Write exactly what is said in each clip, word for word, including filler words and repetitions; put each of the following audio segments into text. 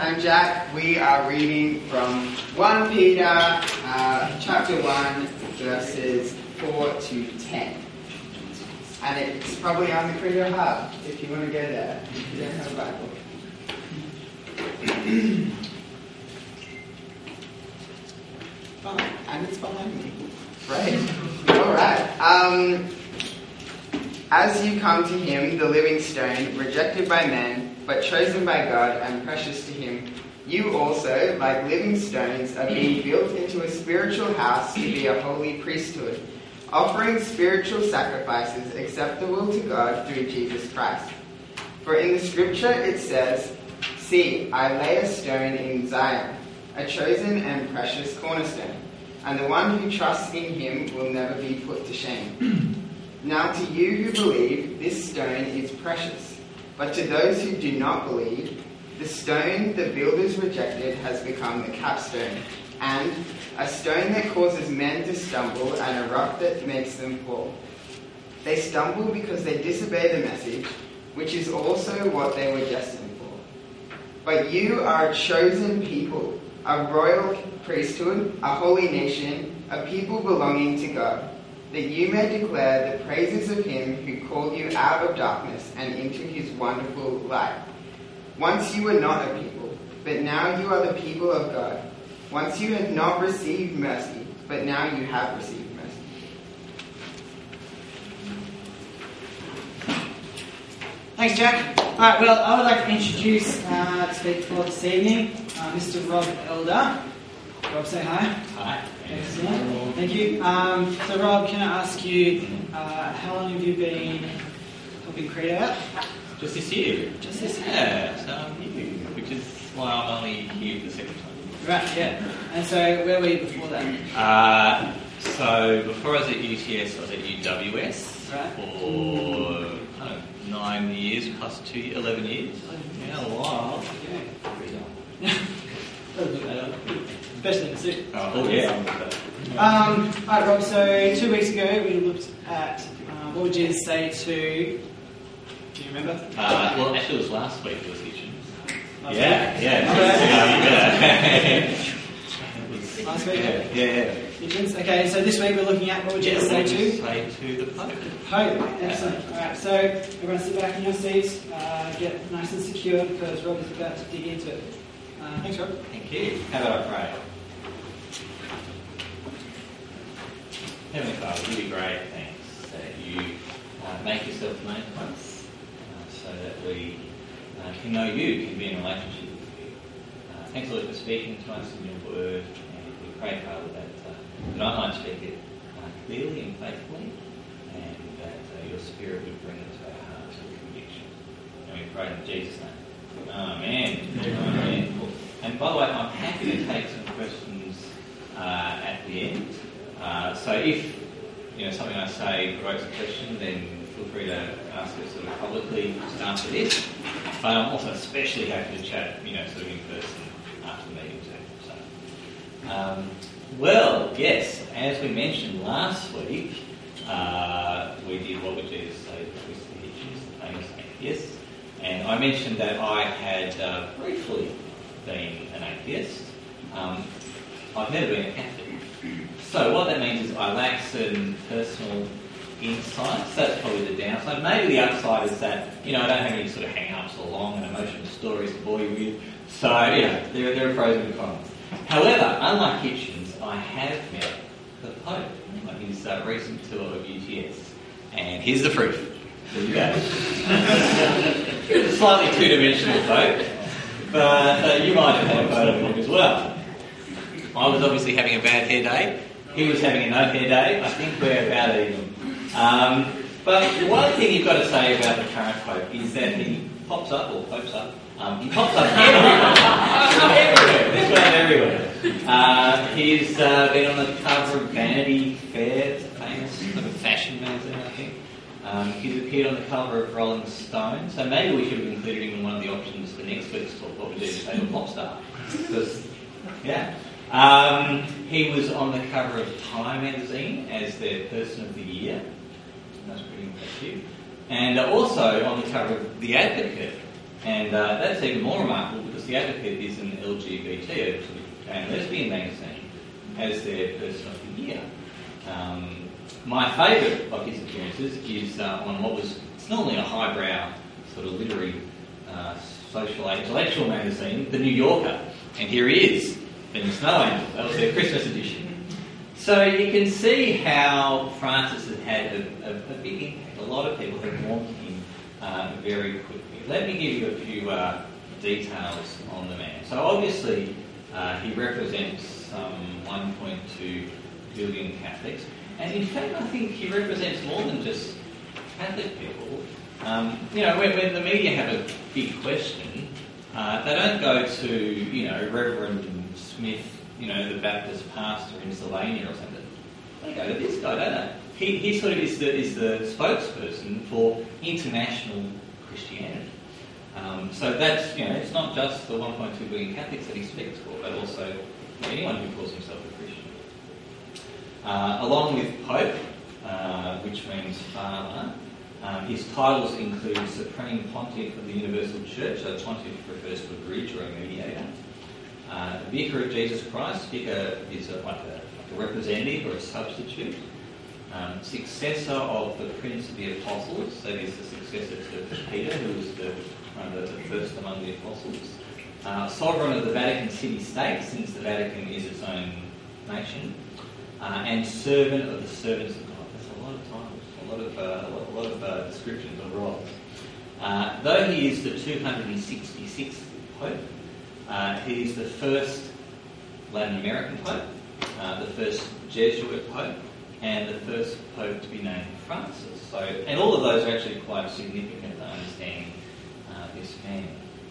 time, Jack. We are reading from First Peter uh, chapter one, verses four to ten. And it's probably on the Credo Hub, if you want to go there, if you don't have a Bible. Oh, and it's behind me. Right. All right. Um, as you come to him, the living stone, rejected by men, but chosen by God and precious to him, you also, like living stones, are being built into a spiritual house to be a holy priesthood, offering spiritual sacrifices acceptable to God through Jesus Christ. For in the scripture it says, "See, I lay a stone in Zion, a chosen and precious cornerstone, and the one who trusts in him will never be put to shame." Now to you who believe, this stone is precious, but to those who do not believe, the stone the builders rejected has become the capstone, and a stone that causes men to stumble, and a rock that makes them fall. They stumble because they disobey the message, which is also what they were destined for. But you are a chosen people, a royal priesthood, a holy nation, a people belonging to God, that you may declare the praises of him who called you out of darkness and into his wonderful light. Once you were not a people, but now you are the people of God. Once you had not received mercy, but now you have received mercy. Thanks, Jack. All right, well, I would like to introduce uh, to speak for this evening, uh, Mister Rob Elder. Rob, say hi. Hi. Excellent. Thank you. Um, so, Rob, can I ask you, uh, how long have you been helping Credo out? Just this year. Just this year? Yeah, so I'm new, which is why I'm only here the second time. Right, yeah. And so, where were you before that? Uh, so, before I was at U T S, I was at U W S Right. for kind of nine years plus two, eleven years. Yeah, a while. Yeah. Especially in the suit. Oh, oh yeah. Um, Alright, Rob, so two weeks ago we looked at uh, what would Jesus say to. Do you remember? Uh, well, actually, it was last week, it was Hitchens. Last Yeah, week? yeah. Okay. yeah. It was- Last week? Yeah, yeah. yeah. Pigeons. Okay, so this week we're looking at what would Jesus say to? Say to the Pope. Pope. Excellent. Alright, so everyone sit back in your seats, uh, get nice and secure because Rob is about to dig into it. Uh, thanks, Rob. Thank you. How about I pray? Heavenly Father, really great thanks that you uh, make yourself known to us uh, so that we uh, can know you, can be in a relationship with you. Uh, thanks, Lord, for speaking to us in your word, and we pray, Father, that, uh, that I might speak it uh, clearly and faithfully, and that uh, your Spirit would bring it to our hearts with conviction. And we pray in Jesus' name. Amen. Amen. And by the way, I'm happy to take some questions uh, at the end. Uh, so if you know something I say provokes a question, then feel free to ask it sort of publicly after this. But I'm also especially happy to chat, you know, sort of in person after the meeting too. So, um, well, yes, as we mentioned last week, uh, we did what would Jesus say to Christopher Hitchens, the famous atheist. And I mentioned that I had uh, briefly been an atheist. Um, I've never been a Catholic. So what that means is I lack certain personal insights. That's probably the downside. Maybe the upside is that, you know, I don't have any sort of hang-ups or long and emotional stories to bore you with. So, you know, there, there are pros and cons. However, unlike Hitchens, I have met the Pope on his uh, recent tour of U T S. And here's the proof. There you go. Slightly two-dimensional Pope, but uh, you might have had a photo of him as well. I was obviously having a bad hair day. He was having a no hair day. I think we're about even. Um, but one thing you've got to say about the current Pope is that he pops up, or popes up, um, he pops up everywhere. everywhere. This man everywhere. Uh, he's uh, been on the cover of Vanity Fair, it's a famous sort of fashion magazine, I think. Um, he's appeared on the cover of Rolling Stone, so maybe we should have included him in one of the options for next week's talk. What would you say to a pop star? Because, yeah. Um, he was on the cover of Time magazine as their Person of the Year. That's pretty impressive. And uh, also on the cover of The Advocate And uh, that's even more remarkable because The Advocate is an L G B T, a sort of gay and lesbian magazine, as their person of the year. Um, my favourite of his appearances is uh, on what was, it's normally a highbrow sort of literary, uh, social, intellectual magazine, The New Yorker. And here he is, in the Snow Angel. That was their Christmas edition. So you can see how Francis had had a, a, a big impact. A lot of people have warmed to him uh, very quickly. Let me give you a few uh, details on the man. So obviously uh, he represents some one point two billion Catholics. And in fact, I think he represents more than just Catholic people. Um, you know, when, when the media have a big question, uh, they don't go to, you know, Reverend Smith, you know, the Baptist pastor in Slovenia or something. They go to this guy, don't they? He, he sort of is the, is the spokesperson for international Christianity. Um, so that's, you know, it's not just the one point two billion Catholics that he speaks for, but also anyone who calls himself a Christian. Uh, along with Pope, uh, which means Father, um, his titles include Supreme Pontiff of the Universal Church, so Pontiff refers to a bridge or a mediator. Uh, Vicar of Jesus Christ, Vicar is a, like, a, like a representative or a substitute. Um, successor of the Prince of the Apostles, that is the successor to Peter, who was the, one of the, the first among the Apostles. Uh, sovereign of the Vatican City-State, since the Vatican is its own nation. Uh, and servant of the servants of God. That's a lot of titles, a lot of, uh, a lot, a lot of uh, descriptions of roles. Uh, though he is the two hundred sixty-sixth Pope, uh, he is the first Latin American Pope, uh, the first Jesuit Pope, and the first Pope to be named Francis. So, and all of those are actually quite significant to understanding uh, this man.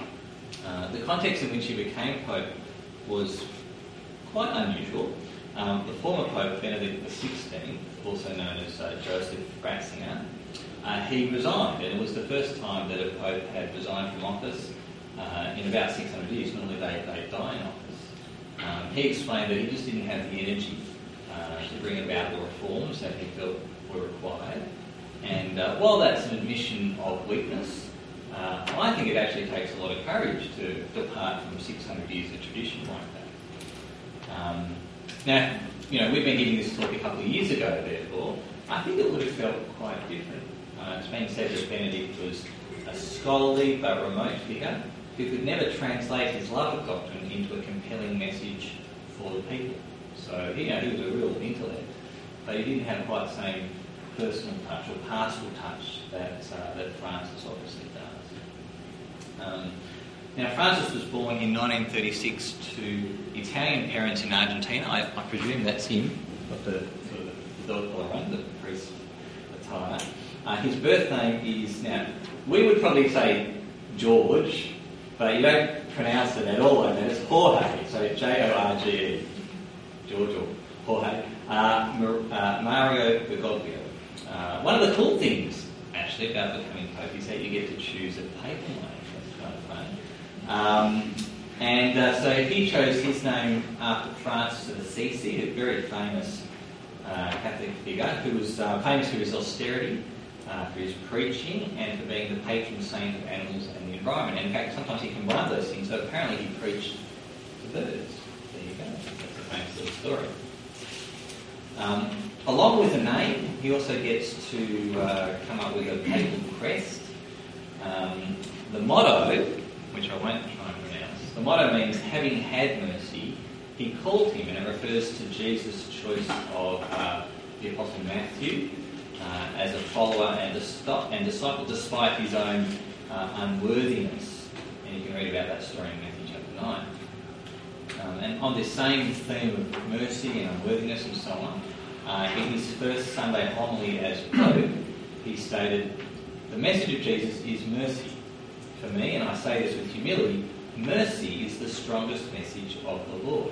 Uh, the context in which he became Pope was quite unusual. Um, the former Pope, Benedict the sixteenth, also known as uh, Joseph Ratzinger, uh, he resigned, and it was the first time that a Pope had resigned from office uh, in about six hundred years. Normally they, they die in office. Um, he explained that he just didn't have the energy uh, to bring about the reforms that he felt were required. And uh, while that's an admission of weakness, uh, I think it actually takes a lot of courage to depart from six hundred years of tradition like that. Um, Now, you know, we've been giving this talk a couple of years ago, therefore. I think it would have felt quite different. Uh, it's been said that Benedict was a scholarly but remote figure who could never translate his love of doctrine into a compelling message for the people. So, you know, he was a real intellect, but he didn't have quite the same personal touch or pastoral touch that, uh, that Francis obviously does. Um, Now, Francis was born in nineteen thirty-six to Italian parents in Argentina. I, I presume that's him, got the sort of the dog collar on, the priest attire. Uh, his birth name is, now, we would probably say George, but you don't pronounce it at all like that. It's Jorge, so J O R G E, George or Jorge. Uh, uh, Mario Bergoglio. Uh, one of the cool things, actually, about becoming Pope is that you get to choose a papal name. That's kind of fun. Um, and uh, so he chose his name after Francis of Assisi, a very famous uh, Catholic figure who was uh, famous for his austerity, uh, for his preaching, and for being the patron saint of animals and the environment. And in fact, sometimes he combined those things. So apparently he preached to birds. There you go. That's a famous little story. Um, along with a name, he also gets to uh, come up with a papal crest. Um, the motto, which I won't try and pronounce. The motto means, having had mercy, he called him, and it refers to Jesus' choice of uh, the Apostle Matthew uh, as a follower and, a and disciple despite his own uh, unworthiness. And you can read about that story in Matthew chapter nine. Um, and on this same theme of mercy and unworthiness and so on, uh, in his first Sunday homily as Pope, he stated, the message of Jesus is mercy. For me, and I say this with humility, mercy is the strongest message of the Lord.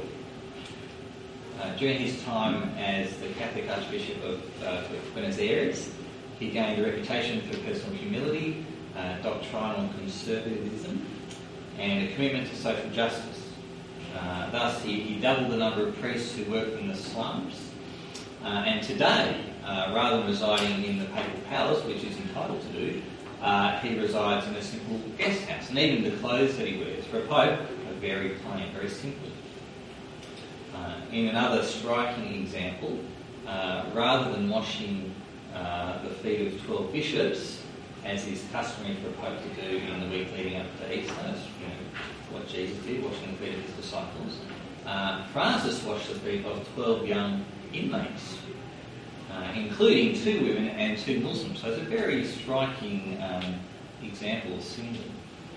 Uh, during his time as the Catholic Archbishop of uh, Buenos Aires, he gained a reputation for personal humility, uh, doctrinal conservatism, and a commitment to social justice. Uh, thus, he, he doubled the number of priests who worked in the slums. Uh, and today, uh, rather than residing in the Papal Palace, which he's entitled to do, uh, he resides in a simple guest house, and even the clothes that he wears for a pope are very plain, very simple. Uh, in another striking example, uh, rather than washing uh, the feet of twelve bishops, as is customary for a pope to do in the week leading up to Easter, that's, you know, what Jesus did, washing the feet of his disciples, uh, Francis washed the feet of twelve young inmates, uh, including two women and two Muslims. So it's a very striking um, example of symbol.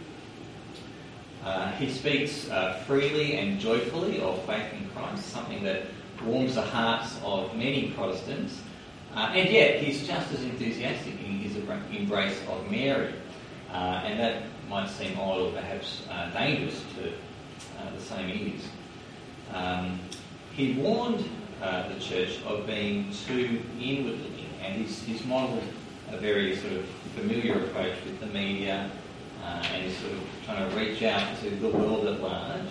Uh, he speaks uh, freely and joyfully of faith in Christ, something that warms the hearts of many Protestants, uh, and yet he's just as enthusiastic in his embrace of Mary, uh, and that might seem odd or perhaps uh, dangerous to uh, the same ears. Um, he warned uh, the church of being too inward-looking, and he's, he's modelled a very sort of familiar approach with the media, uh, and he's sort of trying to reach out to the world at large.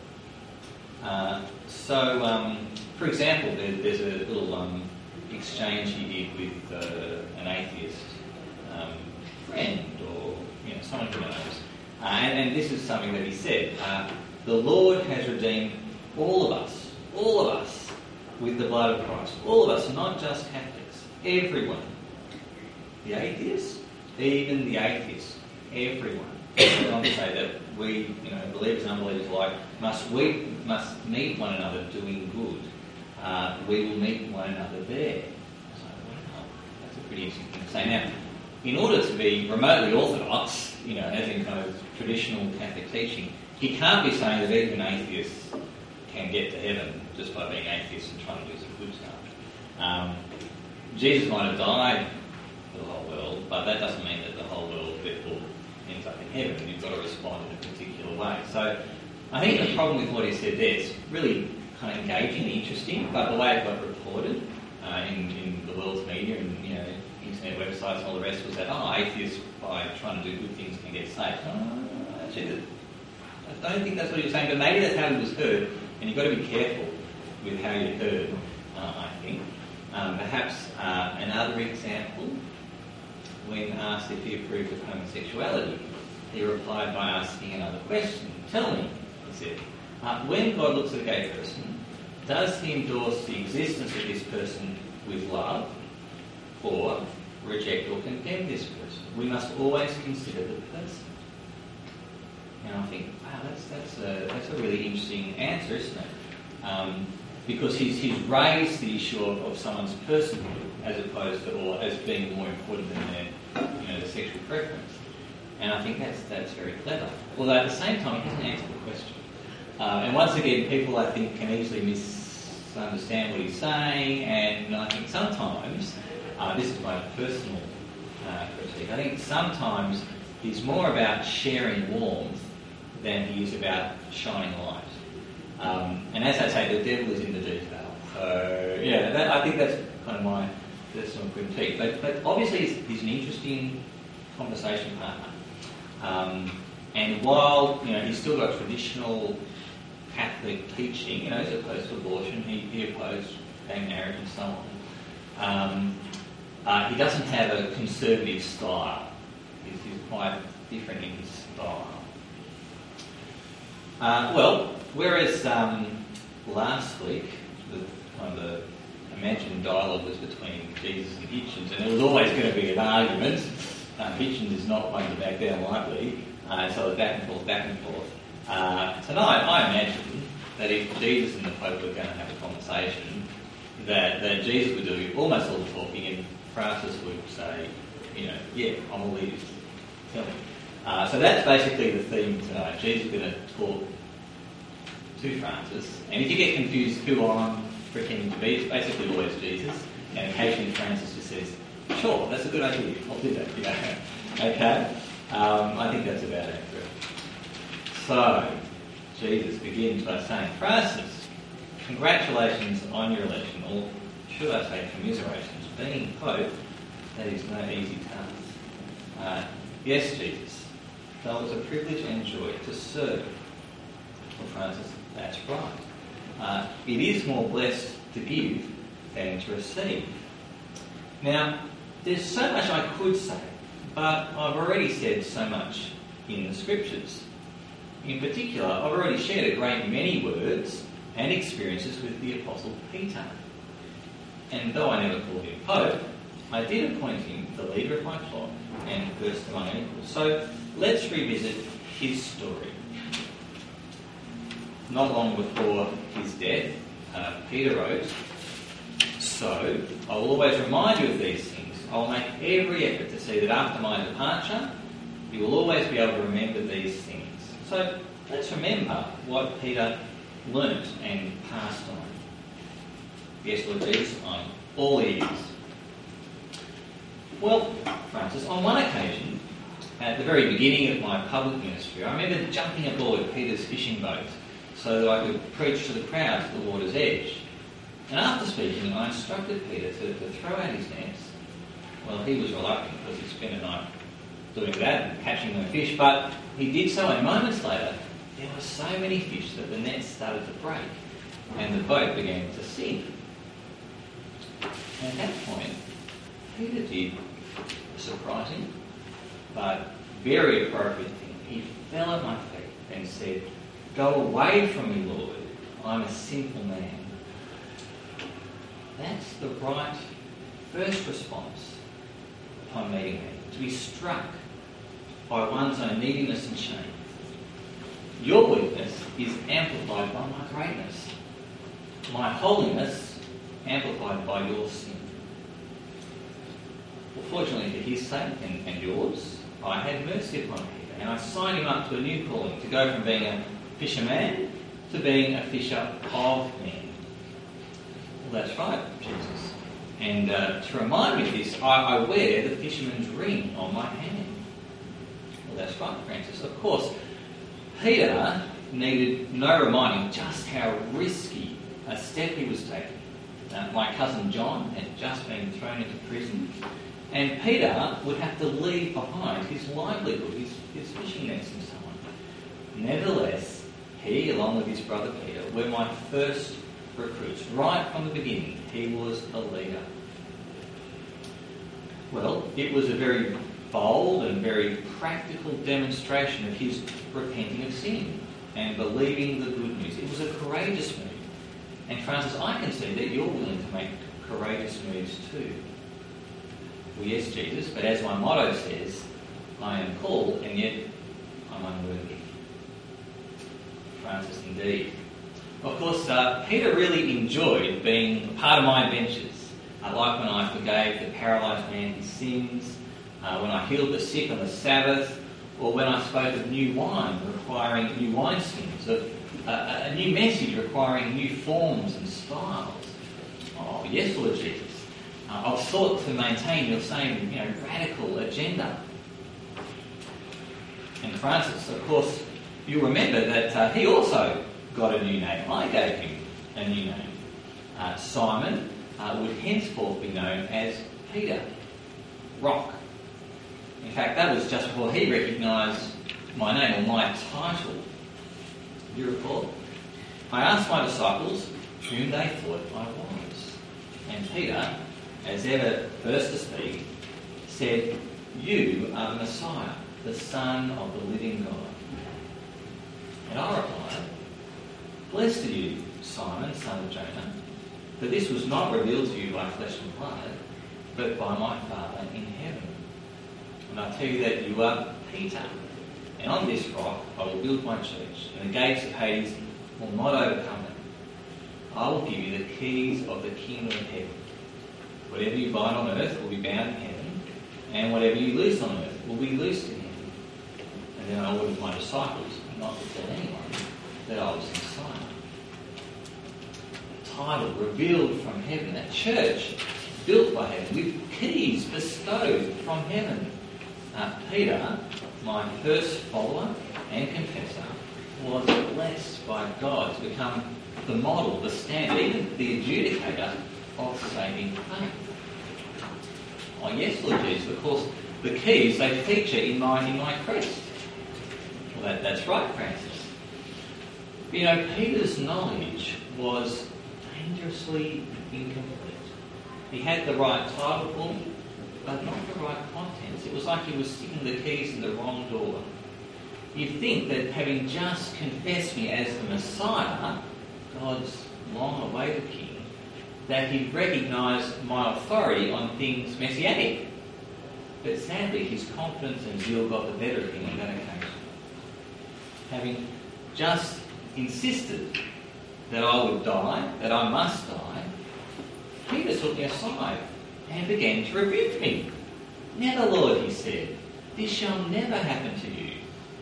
Uh, so, um, for example, there, there's a little um, exchange he did with uh, an atheist um, friend or you know someone who knows, uh, and, and this is something that he said: uh, "The Lord has redeemed all of us, all of us, with the blood of Christ. All of us, not just Catholics, everyone. The atheists, even the atheists, everyone." I want to say that we, you know, believers and unbelievers alike, must we must meet one another doing good. Uh, we will meet one another there. So, wow, that's a pretty interesting thing to say. Now, in order to be remotely orthodox, you know, as in kind of traditional Catholic teaching, he can't be saying that even atheists can get to heaven just by being atheists and trying to do some good stuff. Um, Jesus might have died for the whole world, but that doesn't mean that the whole world therefore ends up in heaven. You've got to respond in a particular way. So I think the problem with what he said there is really kind of engaging and interesting, but the way it got reported uh, in, in the world's media and you know internet websites and all the rest was that, oh, atheists by trying to do good things can get saved. Oh, actually, I don't think that's what he was saying, but maybe that's how he was heard, and you've got to be careful with how you're heard, uh, I think. Um, perhaps uh, another example, when asked if he approved of homosexuality, he replied by asking another question. Tell me, he said, uh, when God looks at a gay person, does he endorse the existence of this person with love, or reject or condemn this person? We must always consider the person. And I think, wow, that's that's a that's a really interesting answer, isn't it? Um, because he's he's raised the issue of, of someone's personhood as opposed to, or as being more important than their, you know, their sexual preference. And I think that's that's very clever. Although at the same time, he hasn't answered the question. Uh, and once again, people I think can easily misunderstand what he's saying, and I think sometimes, uh, this is my personal uh, critique, I think sometimes he's more about sharing warmth than he is about shining light. Um, and as I say, the devil is in the detail. So, yeah, that, I think that's kind of my personal critique. But, but obviously he's, he's an interesting conversation partner. Um, and while, you know, he's still got traditional Catholic teaching, you know, as opposed to abortion, he, he opposed gay marriage and so on. Um, uh, he doesn't have a conservative style. He's, he's quite different in his style. Uh, well, whereas um, last week the kind of imagined dialogue was between Jesus and Hitchens, and there was always going to be an argument. Uh, Hitchens is not one to back down lightly, uh, so it was back and forth, back and forth. Uh, tonight, I imagine that if Jesus and the Pope were going to have a conversation, that, that Jesus would do almost all the talking, and Francis would say, you know, yeah, I'm all ears. Tell me. Uh, so that's basically the theme tonight. Jesus is going to talk to Francis, and if you get confused who I'm pretending to be, it's basically always Jesus, and occasionally Francis just says, sure, that's a good idea, I'll do that. You know? Okay? Um, I think that's about accurate. So, Jesus begins by saying, Francis, congratulations on your election, or should I say commiserations. Being Pope, that is no easy task. Uh, yes, Jesus, though it's a privilege and joy to serve. Well, Francis, that's right. Uh, it is more blessed to give than to receive. Now, there's so much I could say, but I've already said so much in the Scriptures. In particular, I've already shared a great many words and experiences with the Apostle Peter. And though I never called him Pope, I did appoint him the leader of my flock and first among equals. So let's revisit his story. Not long before his death, uh, Peter wrote, "So I will always remind you of these things. I will make every effort to see that after my departure, you will always be able to remember these things." So let's remember what Peter learnt and passed on. Yes, Lord Jesus, I'm all ears. Well, Francis, on one occasion, at the very beginning of my public ministry, I remember jumping aboard Peter's fishing boat so that I could preach to the crowd at the water's edge. And after speaking, I instructed Peter to, to throw out his nets. Well, he was reluctant because he'd spent a night doing that and catching no fish, but he did so, and moments later, there were so many fish that the nets started to break and the boat began to sink. And at that point, Peter did a surprising but very appropriate thing. He fell at my feet and said, "Go away from me, Lord. I'm a sinful man." That's the right first response upon meeting him, to be struck by one's own neediness and shame. Your weakness is amplified by my greatness. My holiness amplified by your sin. Well, fortunately for his sake and, and yours, I had mercy upon Peter, and I signed him up to a new calling, to go from being a fisherman to being a fisher of men. Well, that's right, Jesus. And uh, to remind me of this, I, I wear the fisherman's ring on my hand. Well, that's right, Francis. Of course, Peter needed no reminding just how risky a step he was taking. Uh, my cousin John had just been thrown into prison, and Peter would have to leave behind his livelihood, his, his fishing nets and so on. Nevertheless, he, along with his brother Peter, were my first recruits. Right from the beginning, he was a leader. Well, it was a very bold and very practical demonstration of his repenting of sin and believing the good news. It was a courageous move. And Francis, I can see that you're willing to make courageous moves too. Well, yes, Jesus, but as my motto says, I am called and yet I'm unworthy. Francis, indeed. Of course, uh, Peter really enjoyed being part of my adventures, uh, like when I forgave the paralysed man his sins, uh, when I healed the sick on the Sabbath, or when I spoke of new wine requiring new wineskins, of uh, a new message requiring new forms and styles. Oh, yes, Lord Jesus. Uh, I've sought to maintain your same, you know, radical agenda. And Francis, of course, you'll remember that uh, he also got a new name. I gave him a new name. Uh, Simon uh, would henceforth be known as Peter, Rock. In fact, that was just before he recognised my name or my title. Do you recall? I asked my disciples whom they thought I was. And Peter, as ever first to speak, said, "You are the Messiah, the Son of the living God." And I replied, "Blessed are you, Simon, son of Jonah, for this was not revealed to you by flesh and blood, but by my Father in heaven. And I tell you that you are Peter, and on this rock I will build my church, and the gates of Hades will not overcome it. I will give you the keys of the kingdom of heaven. Whatever you bind on earth will be bound in heaven, and whatever you loose on earth will be loosed in heaven." And then I ordered my disciples not to tell anyone that I was the Messiah. A title revealed from heaven, a church built by heaven, with keys bestowed from heaven. Uh, Peter, my first follower and confessor, was blessed by God to become the model, the standard, even the adjudicator of saving faith. Oh yes, Lord Jesus, of course, the keys, they feature in my, in my crest. Well, that, that's right, Francis. You know, Peter's knowledge was dangerously incomplete. He had the right title for me, but not the right contents. It was like he was sticking the keys in the wrong door. You'd think that having just confessed me as the Messiah, God's long-awaited King, that he'd recognise my authority on things messianic. But sadly, his confidence and zeal got the better of him on that occasion. Having just insisted that I would die, that I must die, Peter took me aside and began to rebuke me. "Never, Lord," he said, "this shall never happen to you."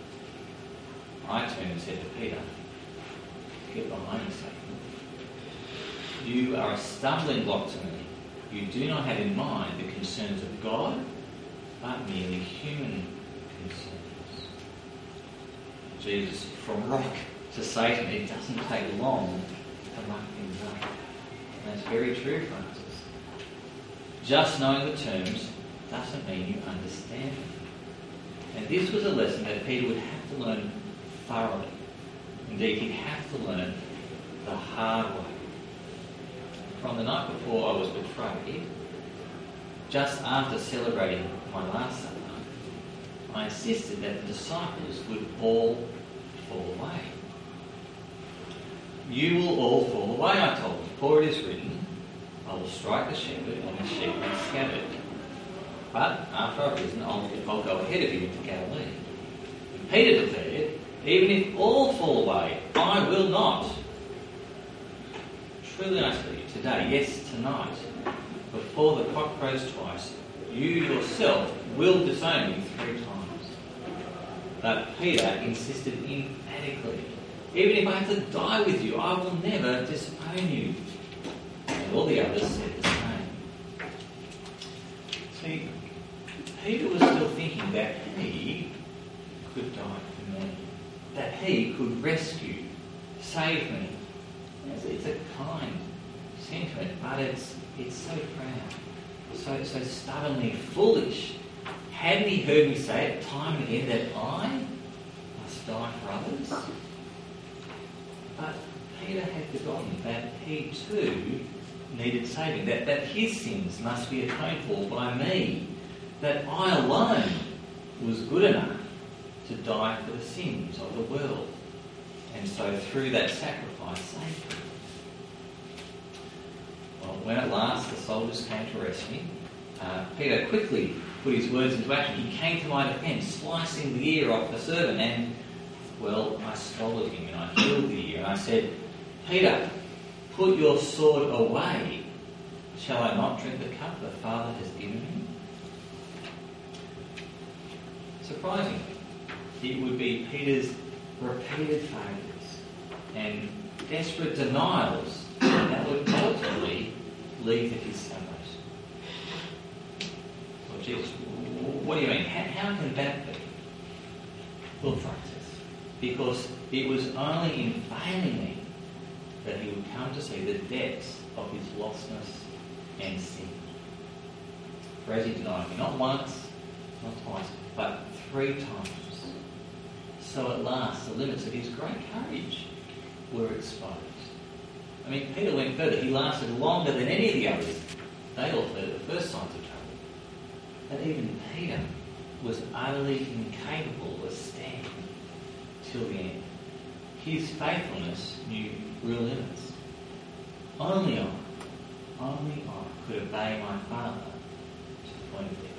I turned and said to Peter, "Get behind me, Satan. You are a stumbling block to me. You do not have in mind the concerns of God, but merely human concerns." Jesus, from rock to Satan, it doesn't take long to muck things up. And that's very true, Francis. Just knowing the terms doesn't mean you understand them. And this was a lesson that Peter would have to learn thoroughly. Indeed, he'd have to learn the hard way. From the night before I was betrayed, just after celebrating my Last Supper, I insisted that the disciples would all fall away. "You will all fall away," I told them, "for it is written, I will strike the shepherd and the sheep will be scattered. But after I've risen, I'll, I'll go ahead of you into Galilee." Peter declared, "Even if all fall away, I will not." Truly I tell you, today, yes, tonight, before the cock crows twice, you yourself will disown me three times. But Peter insisted emphatically, "Even if I have to die with you, I will never disown you." And all the others said the same. See, Peter was still thinking that he could die for me, that he could rescue, save me. It's, it's a kind sentiment, but it's it's so proud, so so stubbornly foolish. Hadn't he heard me say it time and again that I must die for others? But Peter had forgotten that he too needed saving, that, that his sins must be atoned for by me, that I alone was good enough to die for the sins of the world, and so through that sacrifice save them. Well, when at last the soldiers came to arrest me, uh, Peter quickly put his words into action. He came to my defence, slicing the ear off the servant, and, well, I swallowed him and I healed the ear, and I said, "Peter, put your sword away. Shall I not drink the cup the Father has given me?" Surprisingly, it would be Peter's repeated failures and desperate denials that would ultimately lead to his salvation. Well, Jesus, what do you mean? How, how can that be? Well, Francis, because it was only in failing me that he would come to see the depths of his lostness and sin. For as he denied me, not once, not twice, but three times. So at last, the limits of his great courage were exposed. I mean, Peter went further. He lasted longer than any of the others. They all fled at the first signs of trouble. But even Peter was utterly incapable of standing till the end. His faithfulness knew real limits. Only I, only I could obey my Father to the point of death.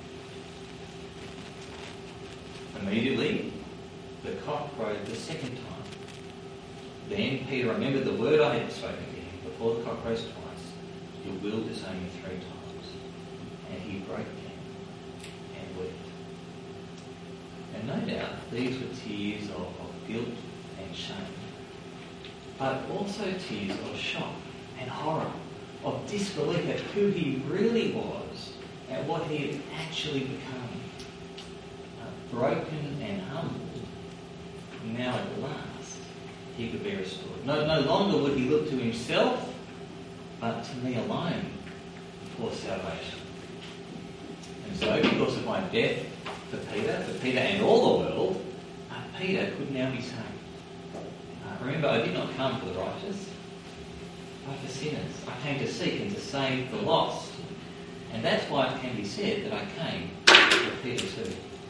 Immediately, the cock crowed the second time. Then Peter remembered the word I had spoken to him before the cock crows twice. "You will disown me three times." And he broke down and wept. And no doubt these were tears of, of guilt and shame, but also tears of shock and horror, of disbelief at who he really was and what he had actually become. Uh, broken and humbled, now at last he could be restored. No, no longer would he look to himself, but to me alone for salvation. And so, because of my death for Peter, for Peter and all the world, uh, Peter could now be saved. Uh, remember, I did not come for the righteous, but for sinners. I came to seek and to save the lost. And that's why it can be said that I came to Peter too.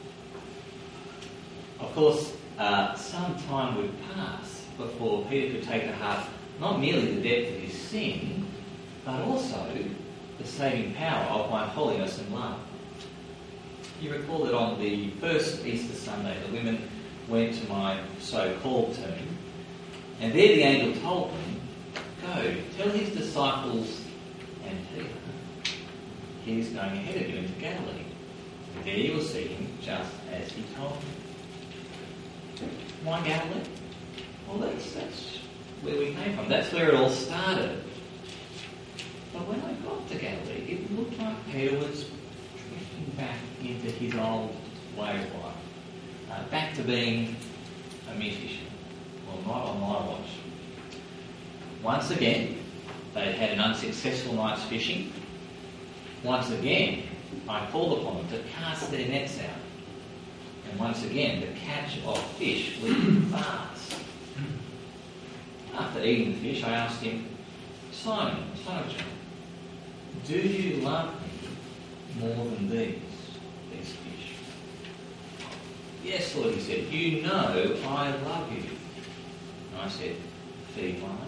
Of course, uh, some time would pass before Peter could take to heart not merely the depth of his sin, but also the saving power of my holiness and love. You recall that on the first Easter Sunday, the women went to my so-called tomb, and there the angel told them, "Go, tell his disciples and Peter, he's going ahead of you into Galilee. And there you will see him just as he told you." Why Galilee? Well, that's, that's where we came from. That's where it all started. But when I got to Galilee, it looked like Peter was drifting back into his old way of life. Uh, back to being a meat fisher. Well, not on my watch. Once again, they'd had an unsuccessful night's fishing. Once again, I called upon them to cast their nets out. And once again, the catch of fish was fast. After eating the fish, I asked him, "Simon, son of John, do you love me more than these, these fish?" "Yes, Lord," he said, "you know I love you." And I said, "Feed my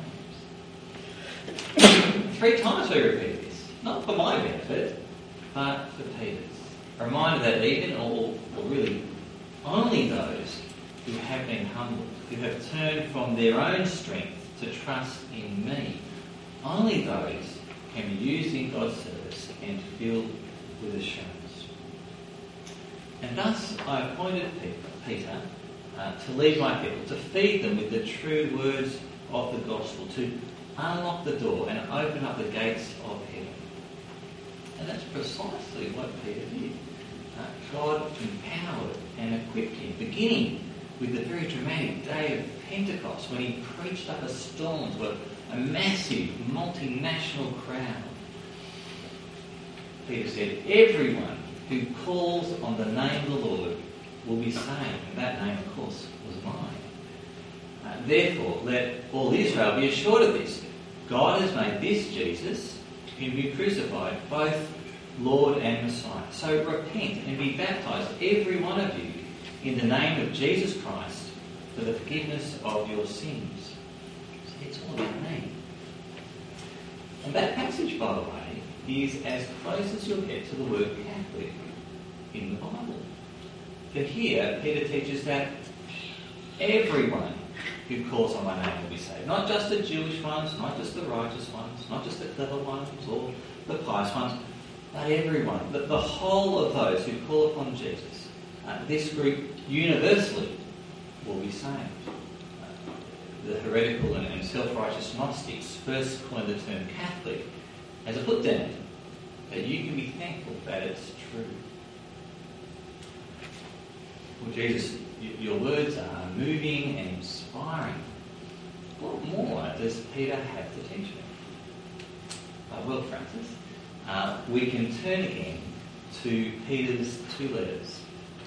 lambs." Three times we repeated this, not for my benefit, but for Peter's. A reminder that even, or, or really only those who have been humbled, who have turned from their own strength to trust in me, only those can be used in God's service and filled with assurance. And thus I appointed Peter uh, to lead my people, to feed them with the true words of the gospel, to unlock the door and open up the gates of heaven. And that's precisely what Peter did. Uh, God empowered and equipped him, beginning with the very dramatic day of Pentecost, when he preached up a storm to a, a massive multinational crowd. Peter said, "Everyone who calls on the name of the Lord will be saved." And that name, of course, was mine. Uh, Therefore, let all Israel be assured of this. God has made this Jesus, whom you crucified, both Lord and Messiah. So repent and be baptized, every one of you, in the name of Jesus Christ, for the forgiveness of your sins. See, it's all about name. And that passage, by the way, is as close as you'll get to the word Catholic in the Bible. For here, Peter teaches that everyone who calls on my name will be saved. Not just the Jewish ones, not just the righteous ones, not just the clever ones or the pious ones, but everyone, the, the whole of those who call upon Jesus. Uh, this group universally will be saved. Uh, the heretical and, and self-righteous Gnostics first coined the term Catholic as a put down, that you can be thankful that it's true. Well, Jesus, your words are moving and inspiring. What more does Peter have to teach me? Uh, well, Francis, uh, we can turn again to Peter's two letters.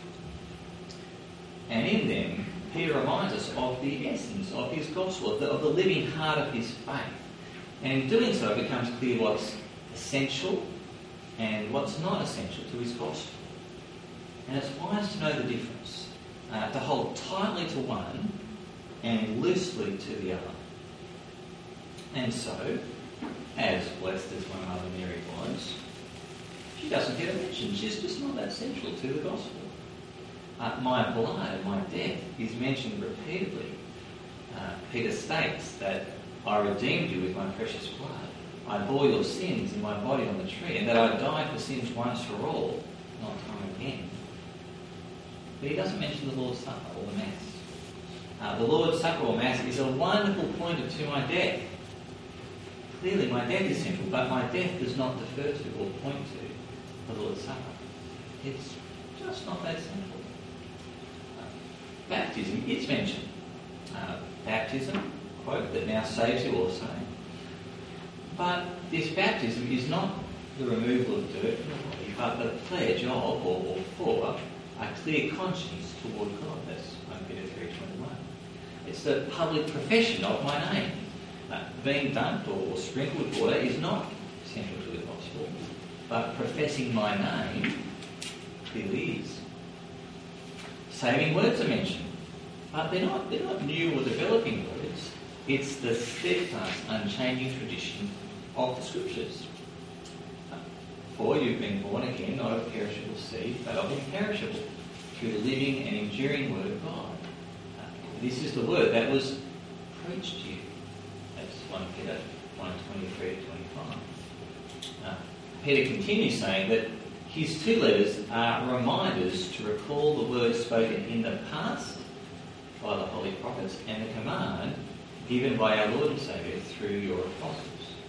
And in them, Peter reminds us of the essence of his gospel, of the, of the living heart of his faith. And in doing so, it becomes clear what's essential and what's not essential to his gospel. And it's wise to know the difference, uh, to hold tightly to one and loosely to the other. And so, as blessed as my mother Mary was, she doesn't get a mention. She's just not that central to the gospel. Uh, my blood and my death is mentioned repeatedly. Uh, Peter states that I redeemed you with my precious blood. I bore your sins in my body on the tree, and that I died for sins once for all, not time again. But he doesn't mention the Lord's Supper or the Mass. Uh, the Lord's Supper or Mass is a wonderful pointer to my death. Clearly my death is central, but my death does not defer to or point to the Lord's Supper. It's just not that simple. Uh, baptism is mentioned. Uh, baptism, quote, that now saves you also. But this baptism is not the removal of dirt from the body, but the pledge of or, or for a clear conscience toward God. That's First Peter three twenty-one. It's the public profession of my name. Uh, being dunked or, or sprinkled with water is not central to the gospel. but professing my name clearly is. Saving words are mentioned, but they're not, they're not new or developing words. It's the steadfast, unchanging tradition of the Scriptures. For you've been born again, not of perishable seed, but of imperishable, through the living and enduring Word of God. Uh, this is the Word that was preached to you. That's First Peter one twenty-three to twenty-five. Uh, Peter continues saying that his two letters are reminders to recall the words spoken in the past by the holy prophets and the command given by our Lord and Saviour through your apostles.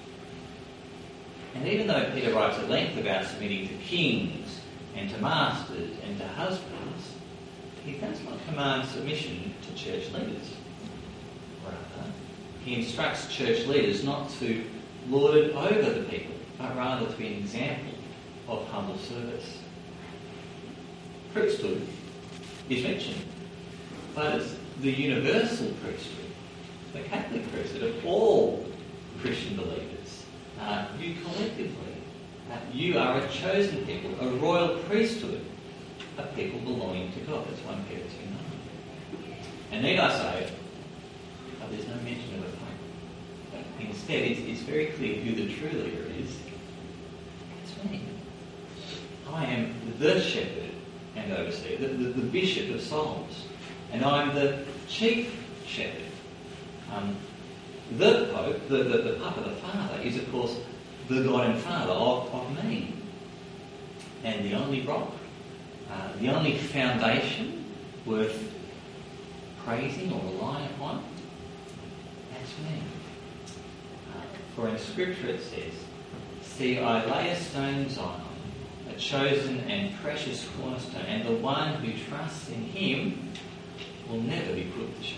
And even though Peter writes at length about submitting to kings and to masters and to husbands, he does not command submission to church leaders. Rather, he instructs church leaders not to lord it over the people, but rather to be an example of humble service. Priesthood is mentioned, but it's the universal priesthood, the Catholic priesthood of all Christian believers. Uh, you collectively, uh, you are a chosen people, a royal priesthood, a people belonging to God. That's First Peter two nine. And need I say, oh, there's no mention of a pope. Instead, it's, it's very clear who the true leader is. It's me. I am the shepherd and overseer, the, the, the bishop of souls, and I'm the chief shepherd. Um, the Pope, the, the, the Papa, the Father, is of course the God and Father of, of me. And the only rock, uh, the only foundation worth praising or relying upon, that's me. Uh, for in Scripture it says, see, I lay a stone in Zion, a chosen and precious cornerstone, and the one who trusts in him will never be put to shame.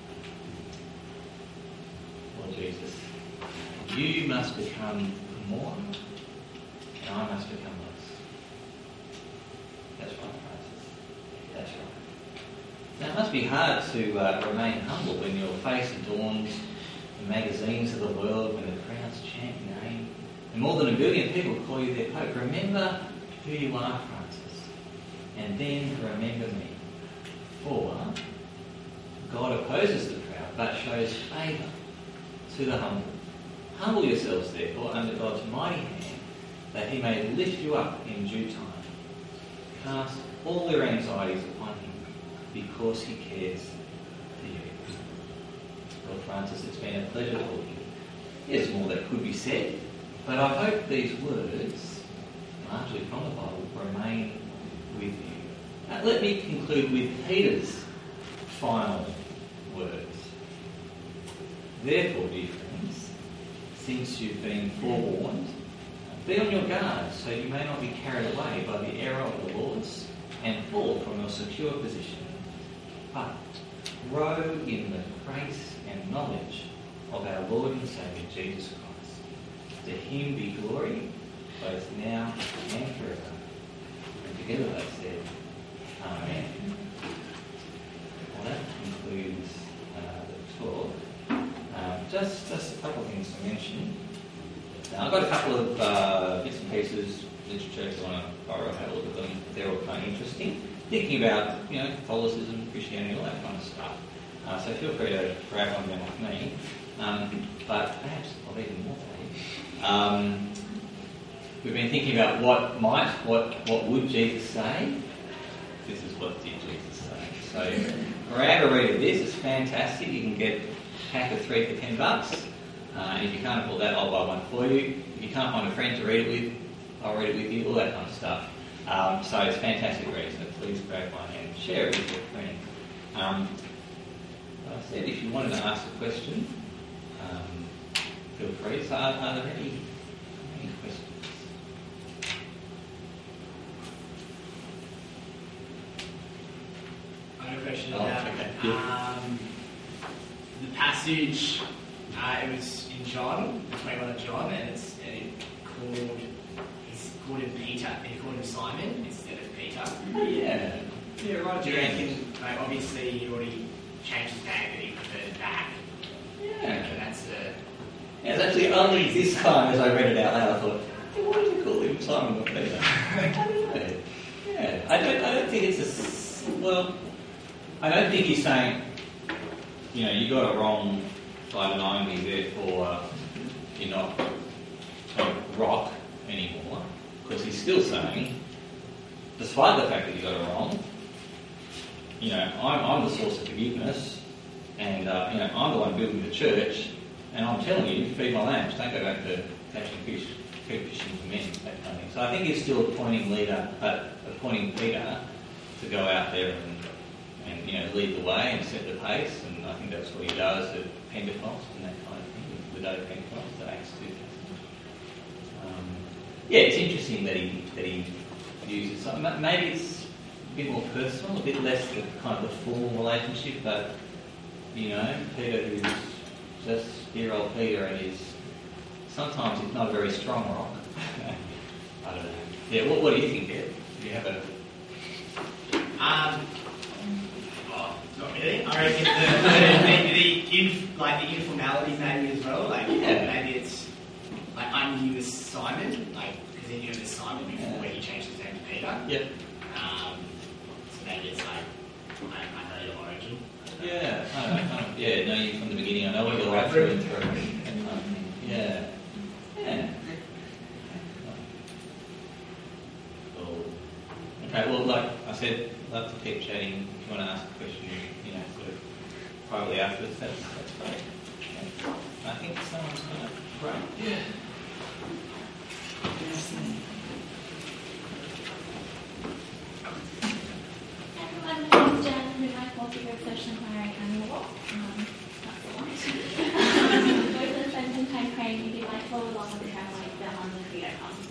Lord Jesus, you must become more, and I must become less. That's right, Francis. That's right. Now, it must be hard to uh, remain humble when your face adorns the magazines of the world, when the crowds chant your name, and more than a billion people call you their Pope. Remember who you are, Francis, and then remember me. For God opposes the proud, but shows favour to the humble. Humble yourselves, therefore, under God's mighty hand, that he may lift you up in due time. Cast all your anxieties upon him, because he cares for you. Well, Francis, it's been a pleasure talking. There's more that could be said, but I hope these words, largely from the Bible, remain with you. Uh, let me conclude with Peter's final words. Therefore, dear friends, since you've been forewarned, be on your guard so you may not be carried away by the error of the lords and fall from your secure position, but grow in the grace and knowledge of our Lord and Saviour Jesus Christ. To him be glory, both now and forever. And together they said, Amen. Well, that concludes uh, the talk. Um, just, just a couple of things to mention. Now, I've got a couple of uh, bits and pieces, literature, if you want to borrow, have a look at them. They're all kind of interesting. Thinking about, you know, Catholicism, Christianity, all that kind of stuff. Uh, so feel free to grab one of them off me. Um, but perhaps of even more value. Um, we've been thinking about what might, what, what would Jesus say? This is what did Jesus say. So grab a read of this. It's fantastic. You can get a pack of three for ten bucks. Uh, and if you can't afford that, I'll buy one for you. If you can't find a friend to read it with, I'll read it with you, all that kind of stuff. Um, so it's fantastic read, so please grab one and share it with your friend. Um, like I said, if you wanted to ask a question, um, feel free. So are, are there any, any questions? I have a question Oh, about okay. um, the passage. Uh, it was in John, the twenty-one of John, and it's and it called. He's called him Peter. He called him Simon instead of Peter. Yeah. Yeah, right. Do you reckon? Like, obviously, he already changed his name, but he preferred back. Yeah. And that's the. Yeah, it's actually only this time as I read it out loud I thought, hey, why did you call him Simon or Peter. I don't know. Yeah, I don't. I don't think it's a. s- Well, I don't think he's saying, you know, you got it wrong by denying me, therefore you're not a rock anymore. Because he's still saying, despite the fact that you got it wrong, you know, I'm, I'm the source of forgiveness, and uh, you know, I'm the one building the church, and I'm telling you, feed my lambs. Don't go back to catching fish, keep fishing for men, that kind of thing. So I think he's still appointing leader, uh, appointing Peter to go out there and, and you know, lead the way and set the pace. And I think that's what he does at Pentecost and that kind of thing, the day of Pentecost, the Acts two. Um, yeah, it's interesting that he that he uses something. Maybe it's a bit more personal, a bit less the kind of the formal relationship, but you know, Peter who's just dear old Peter and is sometimes he's not a very strong rock. I don't know. Yeah, what, what do you think, Deb? Do you have a Um, oh, not really. I reckon the, the, the inf, like the informality maybe as well. Like Yeah. maybe it's like I knew as Simon, like because he knew him as Simon before Yeah. he changed his name to Peter. Yep. Um, so maybe it's like I, I know your origin. Yeah, I know, I know. Yeah, know you from the beginning. I know what you're like through and through. That kind of thing. Yeah. Yeah. Cool. Okay, well, like I said, love to keep chatting. If you want to ask a question, you know, sort of privately afterwards, that's, that's great. Okay. I think someone's going to... Right. Yeah. Everyone, my name is Jen, and we'd like to go social inquiry annual walk. Um, that's the one. Go to the spend some time praying if you'd like to follow along with the Catholic that on the Credo comes.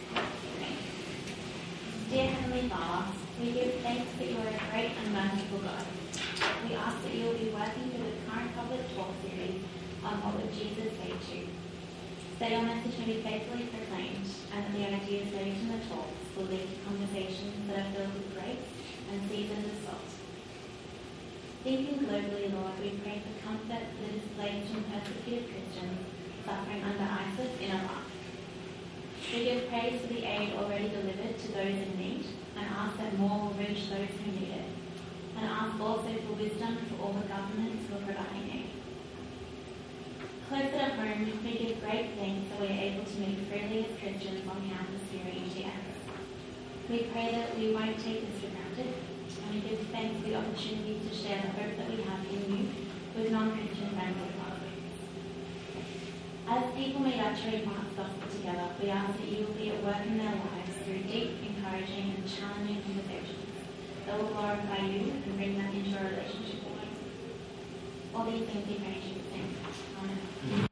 Dear Heavenly Father, we give thanks that you are a great and merciful God. We ask that you will be working through the current public talk series on what would Jesus say to. That your message may be faithfully proclaimed, and that the ideas raised in the talks will lead to conversations that are filled with grace and seasoned with salt. Thinking globally, Lord, we pray for comfort that is placed on persecuted Christians suffering under ISIS in Iraq. We give praise for the aid already delivered to those in need, and ask that more will reach those who need it, and ask also for wisdom for all the governments who are providing aid. Close at home, we give great thanks that we are able to meet freely as Christians on campus during E T S. We pray that we won't take this for granted, and we give thanks for the opportunity to share the hope that we have in you with non-Christian friends and classmates. As people meet up to read Mark's Gospel together, we ask that you will be at work in their lives through deep, encouraging and challenging conversations that will glorify you and bring them into a relationship with you. All these things we pray in Jesus' name. Amen.